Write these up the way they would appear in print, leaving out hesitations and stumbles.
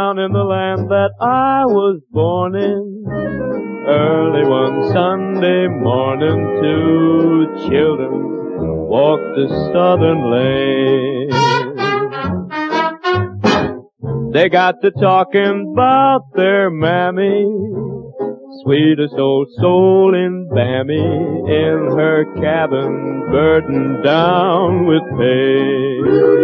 down in the land that I was born in. Early one Sunday morning, two children walked the southern lane. They got to talking about their mammy, sweetest old soul in Bammy, in her cabin burdened down with pain.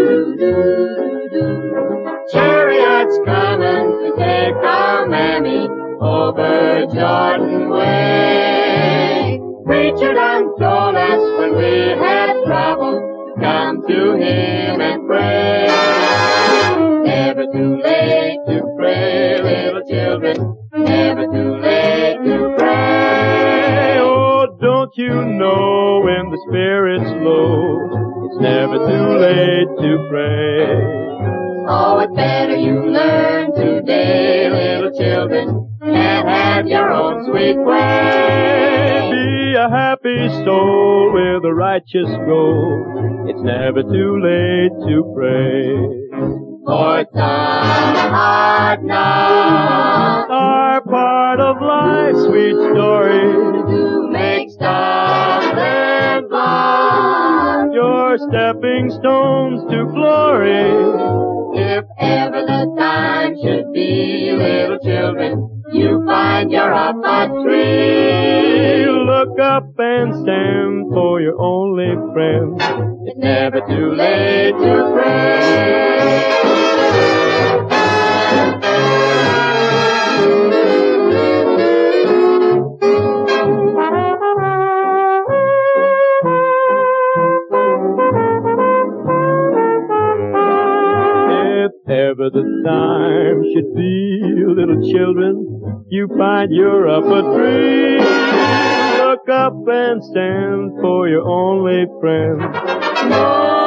Chariot's coming to take our mammy over Jordan way. Preacher done told us when we had trouble, come to him and pray. Never too late to pray, little children. Never too late to pray. Oh, don't you know when the spirit's low, it's never too late to pray. Oh, it's better you learn today, little children. Can't have your own sweet way. Be a happy soul with a righteous goal. It's never too late to pray. For some hard knocks Are part of life's sweet story. to make stumbling blocks. Your stepping stones to glory. If ever the time should be, little children, you find you're up a tree. Look up and stand for your only friend. It's never too late to pray. If ever the time should be, little children, you find you're up a tree. Look up and stand for your only friend. Oh,